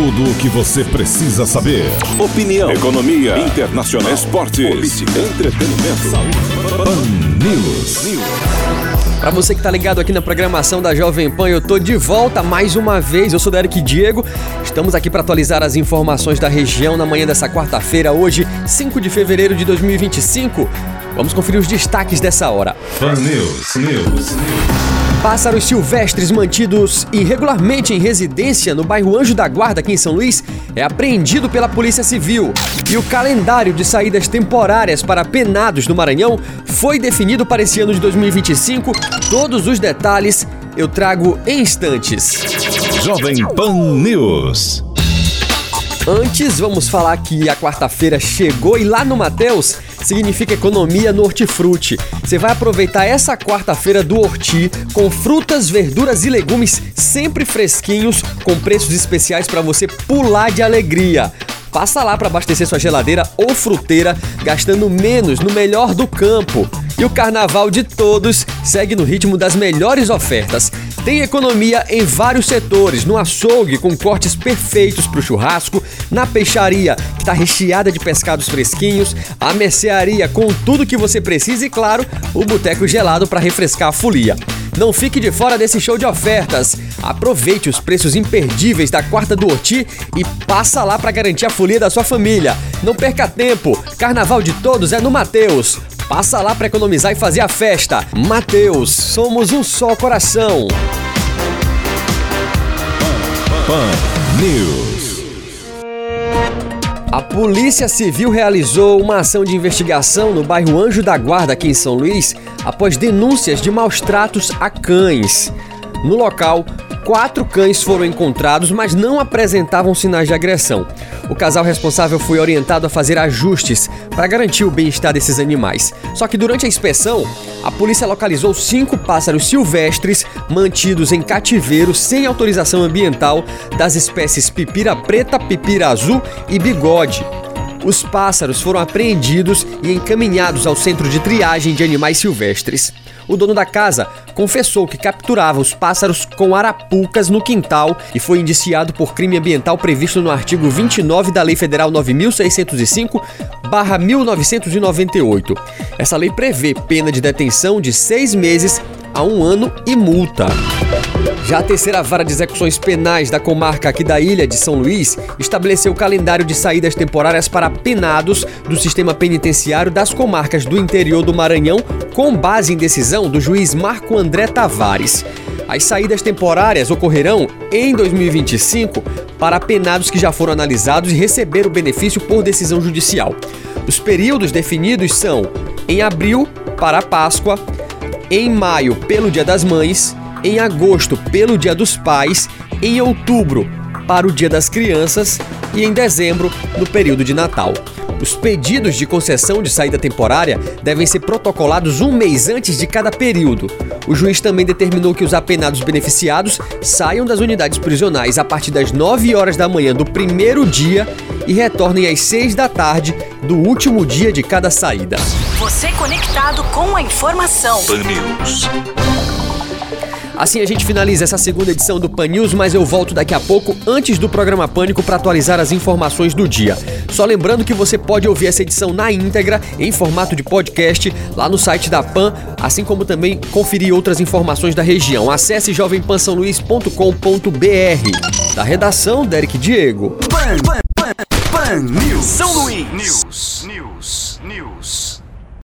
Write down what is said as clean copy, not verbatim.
Tudo o que você precisa saber. Opinião, economia, internacional, esportes, política, entretenimento, saúde. Pan News. Pra você que tá ligado aqui na programação da Jovem Pan, eu tô de volta mais uma vez. Eu sou Derek Diego. Estamos aqui para atualizar as informações da região na manhã dessa quarta-feira, hoje, 5 de fevereiro de 2025. Vamos conferir os destaques dessa hora. Pan News. Pássaros silvestres mantidos irregularmente em residência no bairro Anjo da Guarda, aqui em São Luís, é apreendido pela Polícia Civil. E o calendário de saídas temporárias para penados no Maranhão foi definido para esse ano de 2025. Todos os detalhes eu trago em instantes. Jovem Pan News. Antes, vamos falar que a quarta-feira chegou e lá no Mateus significa economia no hortifruti. Você vai aproveitar essa quarta-feira do horti com frutas, verduras e legumes sempre fresquinhos, com preços especiais para você pular de alegria. Passa lá para abastecer sua geladeira ou fruteira, gastando menos no melhor do campo. E o carnaval de todos segue no ritmo das melhores ofertas. Tem economia em vários setores, no açougue com cortes perfeitos para o churrasco, na peixaria que está recheada de pescados fresquinhos, a mercearia com tudo que você precisa e, claro, o boteco gelado para refrescar a folia. Não fique de fora desse show de ofertas. Aproveite os preços imperdíveis da quarta do horti e passa lá para garantir a folia da sua família. Não perca tempo, carnaval de todos é no Mateus. Passa lá para economizar e fazer a festa. Mateus, somos um só coração. Pan News. A Polícia Civil realizou uma ação de investigação no bairro Anjo da Guarda, aqui em São Luís, após denúncias de maus tratos a cães. No local, 4 cães foram encontrados, mas não apresentavam sinais de agressão. O casal responsável foi orientado a fazer ajustes para garantir o bem-estar desses animais. Só que durante a inspeção, a polícia localizou 5 pássaros silvestres mantidos em cativeiro sem autorização ambiental das espécies pipira preta, pipira azul e bigode. Os pássaros foram apreendidos e encaminhados ao centro de triagem de animais silvestres. O dono da casa confessou que capturava os pássaros com arapucas no quintal e foi indiciado por crime ambiental previsto no artigo 29 da Lei Federal 9.605/1998. Essa lei prevê pena de detenção de 6 meses a 1 ano e multa. Já a terceira vara de execuções penais da comarca aqui da ilha de São Luís estabeleceu o calendário de saídas temporárias para penados do sistema penitenciário das comarcas do interior do Maranhão, com base em decisão do juiz Marco André Tavares. As saídas temporárias ocorrerão em 2025 para penados que já foram analisados e receberam o benefício por decisão judicial. Os períodos definidos são em abril para a Páscoa, em maio pelo Dia das Mães, em agosto pelo Dia dos Pais, em outubro para o Dia das Crianças e em dezembro no período de Natal. Os pedidos de concessão de saída temporária devem ser protocolados 1 mês antes de cada período. O juiz também determinou que os apenados beneficiados saiam das unidades prisionais a partir das 9 horas da manhã do primeiro dia e retornem às 6 da tarde do último dia de cada saída. Você conectado com a informação. Pan News. Assim a gente finaliza essa segunda edição do Pan News, mas eu volto daqui a pouco, antes do programa Pânico, para atualizar as informações do dia. Só lembrando que você pode ouvir essa edição na íntegra, em formato de podcast, lá no site da Pan, assim como também conferir outras informações da região. Acesse jovempansaoluís.com.br. Da redação, Derek Diego. Pan News. São Luís. News.